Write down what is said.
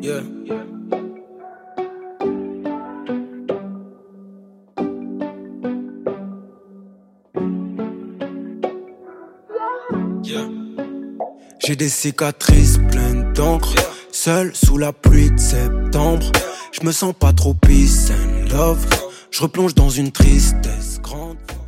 Yeah. Yeah. J'ai des cicatrices pleines d'encre, seul sous la pluie de septembre. Je me sens pas trop peace and love. Je replonge dans une tristesse grande.